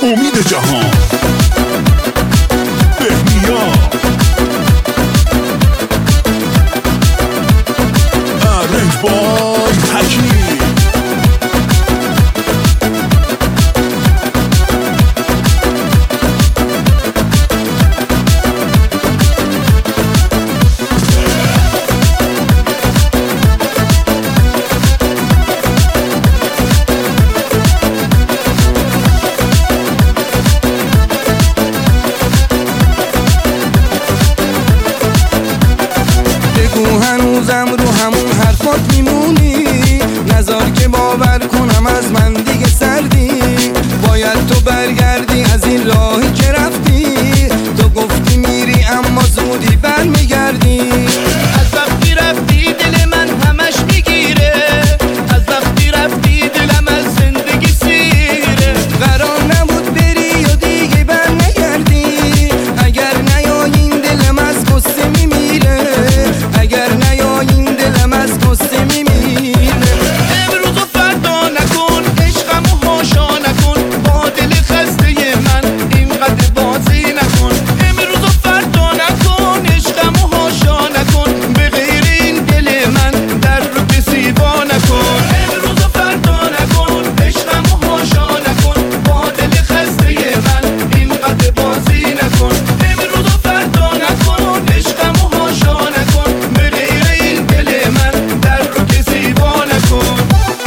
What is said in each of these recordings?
امید جهان بهنیا ارنج بای حکیم هنوزم رو همون حرفات میمونی، نذار که باور کنم از من دیگه سردی. باید تو برگردی از این راهی که رفتی، تو گفتی میری اما زودی برمیگردی. از وقتی رفتی دل من همش میگیره، از وقتی رفتی دلم از زندگی سیره. قرار نبود بری و دیگه برنگردی، اگر نیای این دلم از قصه میمیره، اگر نیای این دلم از قصه میمیره. امروز و فردا نکن عشقمو هاشا نکن، با دل خسته من اینقدر بازی نکن. امروز و فردا نکن عشقمو هاشا نکن، به غیر این دل من در رو کسی وا نکن. امروز و فردا نکن عشقمو هاشا نکن، با دل خسته من اینقدر بازی نکن. امروز و فردا نکن عشقمو هاشا نکن، به غیر این دل من در رو کسی وا نکن.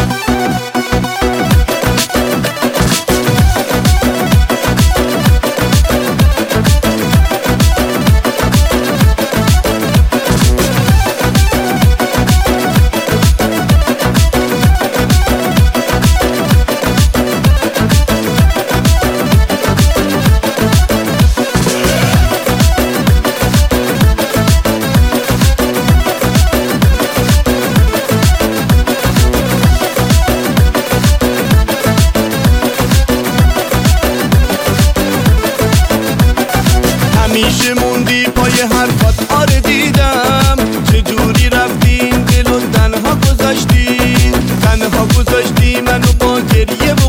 همیشه موندی پای حرفات، آره دیدم چجوری رفتی این دل و تنها گذاشتی منو با گریه و